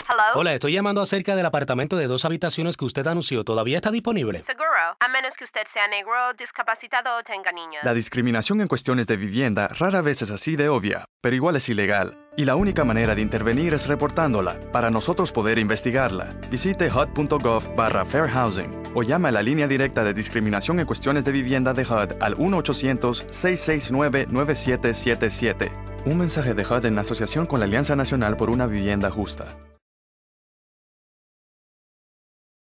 Hello? Hola, estoy llamando acerca del apartamento de 2 habitaciones que usted anunció. ¿Todavía está disponible? Seguro, a menos que usted sea negro, discapacitado o tenga niños. La discriminación en cuestiones de vivienda rara vez es así de obvia, pero igual es ilegal. Y la única manera de intervenir es reportándola, para nosotros poder investigarla. Visite hud.gov/fair housing o llame a la línea directa de discriminación en cuestiones de vivienda de HUD al 1-800-669-9777. Un mensaje de HUD en asociación con la Alianza Nacional por una Vivienda Justa.